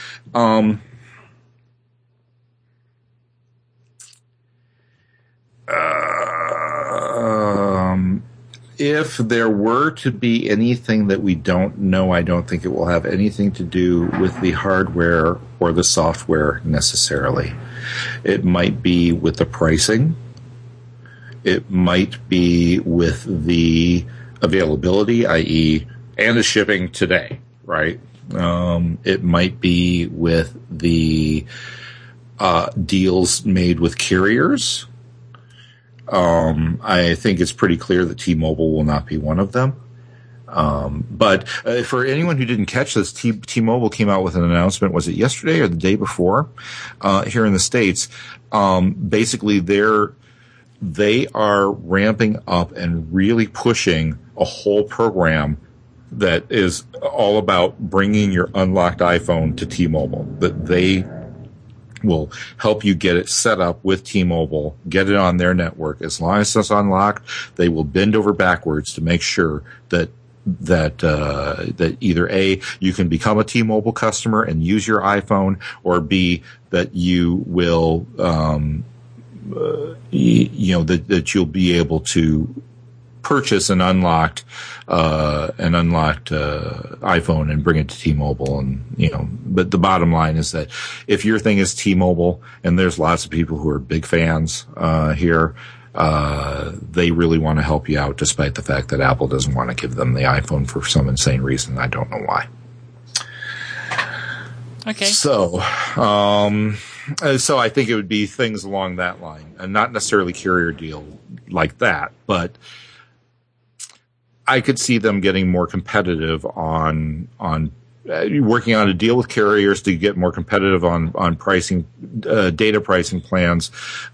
If there were to be anything that we don't know, I don't think it will have anything to do with the hardware or the software necessarily. It might be with the pricing. It might be with the availability, i.e., and the shipping today, right? It might be with the deals made with carriers. I think it's pretty clear that T-Mobile will not be one of them. But for anyone who didn't catch this, T-Mobile came out with an announcement, was it yesterday or the day before, here in the States. Basically they are ramping up and really pushing a whole program that is all about bringing your unlocked iPhone to T-Mobile, that they will help you get it set up with T-Mobile, get it on their network. As long as it's unlocked, they will bend over backwards to make sure that either A, you can become a T-Mobile customer and use your iPhone, or B, that you will, that you'll be able to purchase an unlocked iPhone and bring it to T-Mobile. And, but the bottom line is that if your thing is T-Mobile, and there's lots of people who are big fans, here, they really want to help you out, despite the fact that Apple doesn't want to give them the iPhone for some insane reason. I don't know why. Okay. So I think it would be things along that line, and not necessarily carrier deal like that, but I could see them getting more competitive on working on a deal with carriers to get more competitive on pricing, data pricing plans,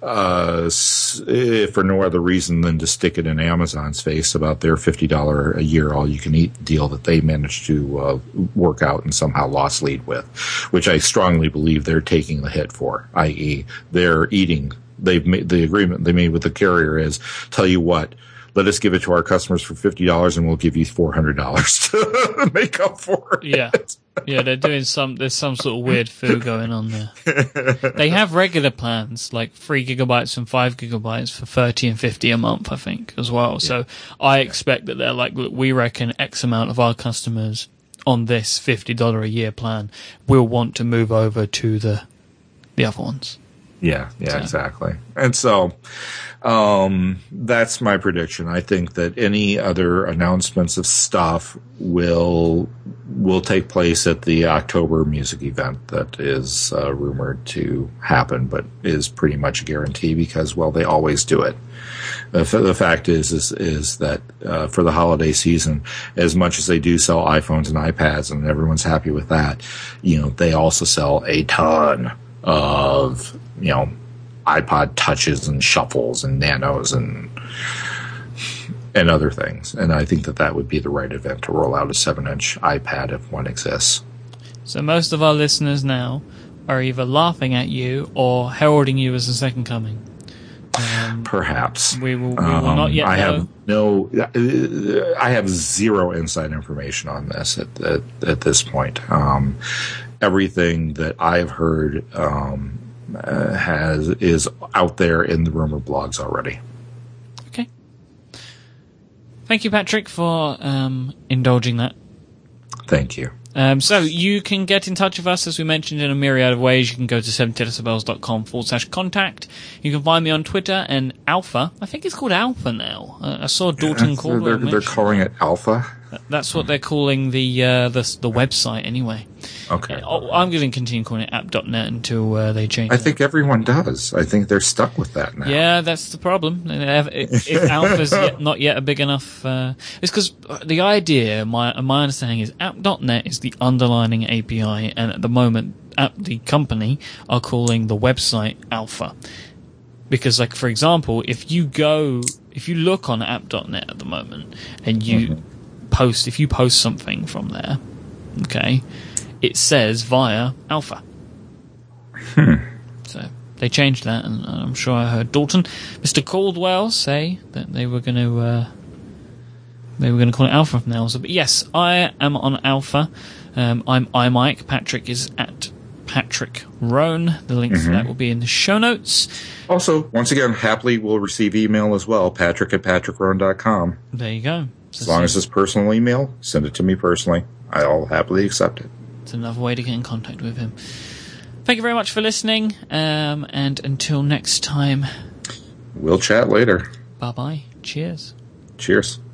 if for no other reason than to stick it in Amazon's face about their $50 a year all-you-can-eat deal that they managed to work out and somehow lost lead with, which I strongly believe they're taking the hit for, i.e. they're eating. They've made the agreement they made with the carrier is, tell you what, let us give it to our customers for $50 and we'll give you $400 to make up for it. Yeah, they're doing there's some sort of weird foo going on there. They have regular plans, like 3 gigabytes and 5 gigabytes for $30 and $50 a month, I think, as well. Yeah. So I expect that they're like, look, we reckon X amount of our customers on this $50 a year plan will want to move over to the other ones. Yeah, exactly. And so, that's my prediction. I think that any other announcements of stuff will take place at the October music event that is rumored to happen, but is pretty much a guarantee because, well, they always do it. The fact is that for the holiday season, as much as they do sell iPhones and iPads, and everyone's happy with that, they also sell a ton of iPod touches and shuffles and nanos and other things. And I think that would be the right event to roll out a 7-inch iPad if one exists. So most of our listeners now are either laughing at you or heralding you as the second coming. Perhaps. We will not yet know. I have zero inside information on this at this point. Everything that I've heard is out there in the rumor blogs already. Okay. Thank you, Patrick, for indulging that. Thank you. So you can get in touch with us, as we mentioned, in a myriad of ways. You can go to 70decibels.com/contact. You can find me on Twitter and Alpha. I think it's called Alpha now. I saw Dalton Caldwell. They're calling it Alpha? That's what they're calling the website anyway. Okay. I'm going to continue calling it app.net until they change I think everyone does. I think they're stuck with that now. Yeah, that's the problem. If Alpha's not yet a big enough... it's because the idea, my understanding is app.net is the underlying API, and at the moment, the company are calling the website Alpha. Because, like, for example, if you look on app.net at the moment, and you... if you post something from there, okay, it says via Alpha. So they changed that, and I'm sure I heard Dalton, Mr. Caldwell, say that they were going to call it Alpha from now. So, but yes, I am on Alpha. I'm iMike. Patrick is at Patrick Roan. The link for that will be in the show notes. Also, once again, happily will receive email as well. Patrick@patrickroan.com. There you go. As long as it's personal email, send it to me personally. I'll happily accept it. It's another way to get in contact with him. Thank you very much for listening, and until next time. We'll chat later. Bye-bye. Cheers. Cheers.